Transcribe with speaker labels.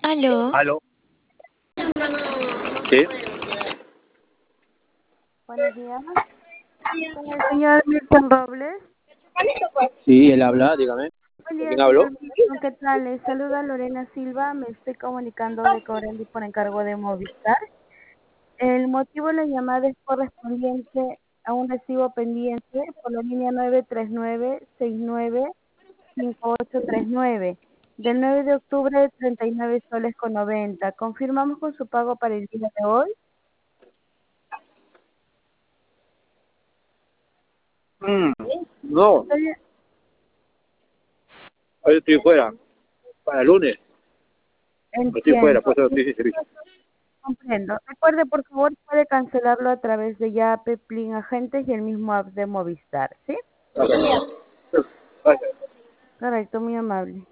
Speaker 1: Aló,
Speaker 2: ¿Aló? Sí,
Speaker 3: Buenos días, con el señor Milton Robles.
Speaker 2: sí, él habla, dígame.
Speaker 3: Buen
Speaker 2: ¿Con
Speaker 3: día,
Speaker 2: quién hablo?
Speaker 3: señor Milton, ¿qué tal? Le saluda Lorena Silva, me estoy comunicando de Corendi por encargo de Movistar. El motivo de la llamada es correspondiente a un recibo pendiente por la línea 939-695839 del 9 de octubre, 39 soles con 90. Confirmamos con su pago para el día de hoy.
Speaker 2: No, hoy estoy fuera. Para el lunes. Estoy fuera,
Speaker 3: Entiendo.
Speaker 2: pues estoy sin servicio.
Speaker 3: Comprendo. Recuerde, por favor, puede cancelarlo a través de Yape, Plin Agentes y el mismo app de Movistar, ¿sí?
Speaker 2: Gracias.
Speaker 3: Correcto, muy amable.